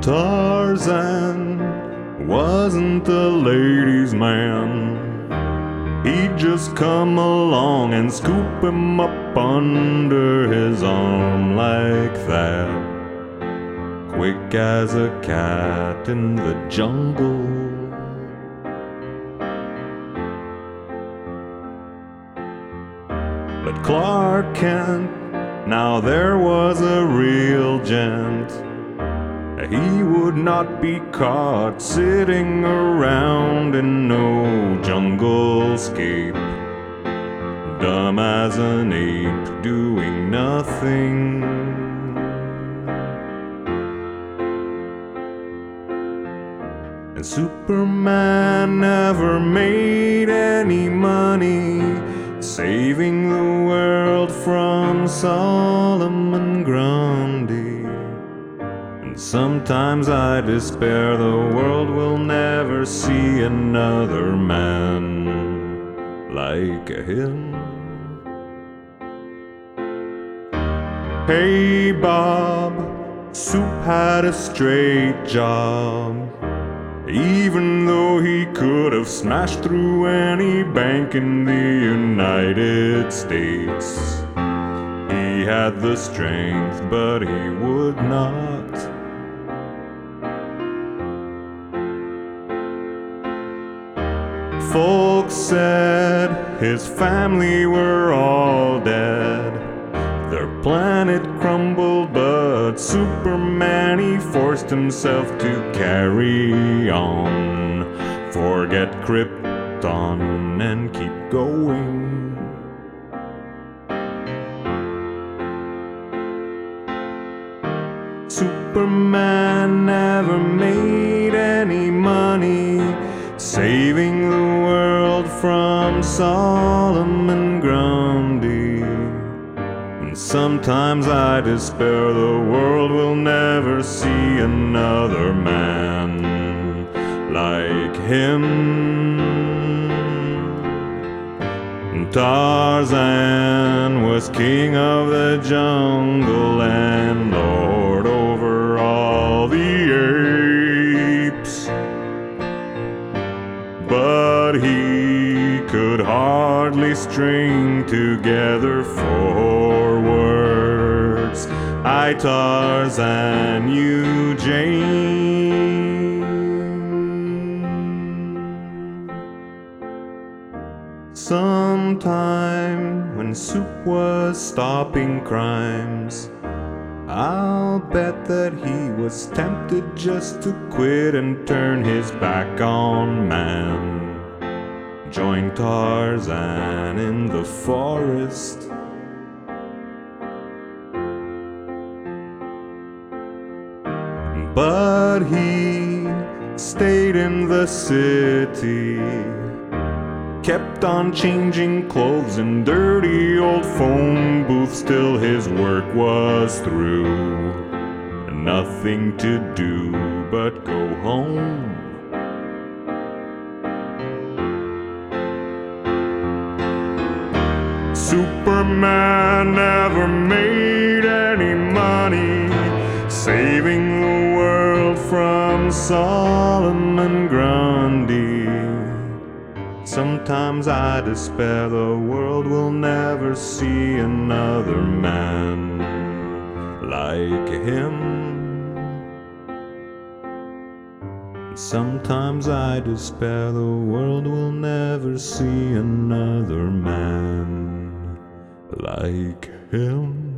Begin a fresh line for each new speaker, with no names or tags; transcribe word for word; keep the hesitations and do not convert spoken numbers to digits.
Tarzan wasn't the ladies' man. He'd just come along and scoop him up under his arm like that, quick as a cat in the jungle. But Clark Kent, now there was a real gent. He would not be caught sitting around in no jungle scape, dumb as an ape doing nothing. And Superman never made any money saving the world from Solomon Grundy. And sometimes I despair the world will never see another man like him. Hey Bob, Soup had a straight job. Even though he could have smashed through any bank in the United States, he had the strength, but he would not. Folks said his family were all dead. Their planet crumbled, but Superman, he forced himself to carry on, forget Krypton and keep going. Superman never made any money saving the world from Solomon Grundy. And sometimes I despair the world will never see another man like him. Tarzan was king of the jungle and lord over all the apes, but he could hardly string together four words. I Tarzan, you Jane. Sometime when Soup was stopping crimes, I'll bet that he was tempted just to quit and turn his back on man, join Tarzan in the forest. But he stayed in the city, kept on changing clothes in dirty old phone booths till his work was through, and nothing to do but go home. Superman never made any money saving the world from Solomon Grundy. Sometimes I despair the world will never see another man like him. Sometimes I despair the world will never see another man like him.